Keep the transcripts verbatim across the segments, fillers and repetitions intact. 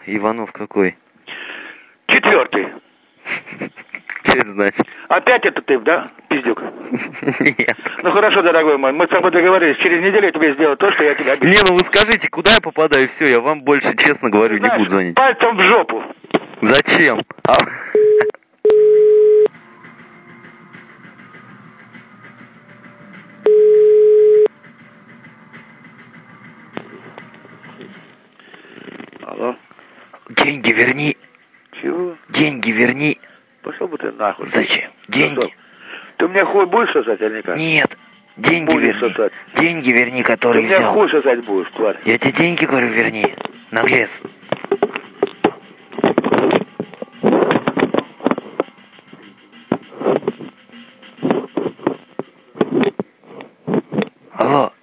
Иванов какой? Четвертый. Что это значит? Опять это ты, да, пиздюк? Нет. Ну хорошо, дорогой мой, мы с тобой договорились, через неделю я тебе сделаю то, что я тебе обещал. Не, ну вы скажите, куда я попадаю, все, я вам больше, честно говорю, Знаешь, не буду звонить. пальцем в жопу. Зачем? А... Алло? Деньги верни. Чего? Деньги верни. Пошел бы ты нахуй. Зачем? Деньги. Пошел. Ты мне хуй будешь сосать или никак? Нет. Деньги будешь верни. сосать. Деньги верни, которые взял. Ты взял. мне хуй сосать будешь, тварь. Я тебе деньги, говорю, верни. Наглец. Алло.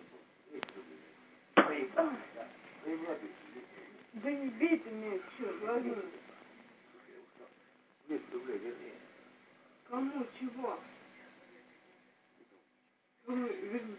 Да не бейте меня, черт возьми. Кому чего? Кому верни?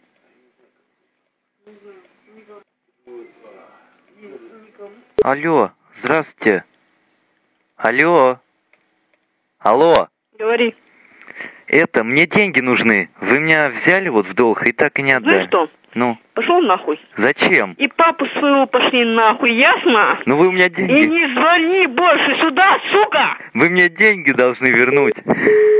Не знаю, никому. Никому. Алло, здравствуйте. Алло. Алло. Говори. Это, мне деньги нужны. Вы меня взяли вот в долг и так и не отдали. Знаешь что? Ну? Пошел нахуй. Зачем? И папу своего пошли нахуй, ясно? Ну вы у меня деньги... И не звони больше сюда, сука! Вы мне деньги должны вернуть.